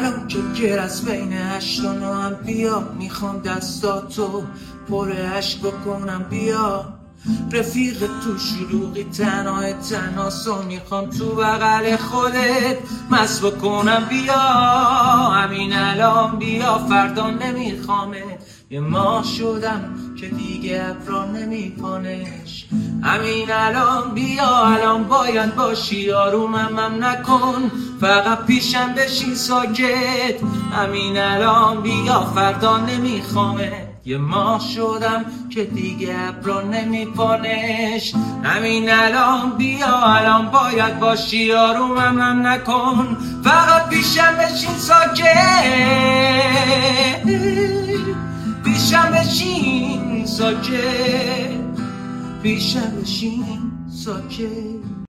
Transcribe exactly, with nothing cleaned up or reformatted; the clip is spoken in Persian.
الان که گر از بین هشت و نو هم بیا، میخوام دستاتو پر عشق بکنم بیا. رفیق تو شلوغی تنهای تناسو میخوام تو بغل خودت مست بکنم بیا. همین الان بیا فردا نمیخوامت، یه ماه شدم که دیگه ابرا نمیپانش. همین الان بیا الان باید باشی، آرومم هم نکن فقط پیشم بشین ساکت. همین الان بیا فردا نمیخوامت، یه ماه شدم که دیگه ابرا نمیپانش. همین الان بیا الان باید باشی، آرومم هم نکن فقط پیشم بشین ساکت. پیشم بشین ساکت، پیشم بشین ساکت.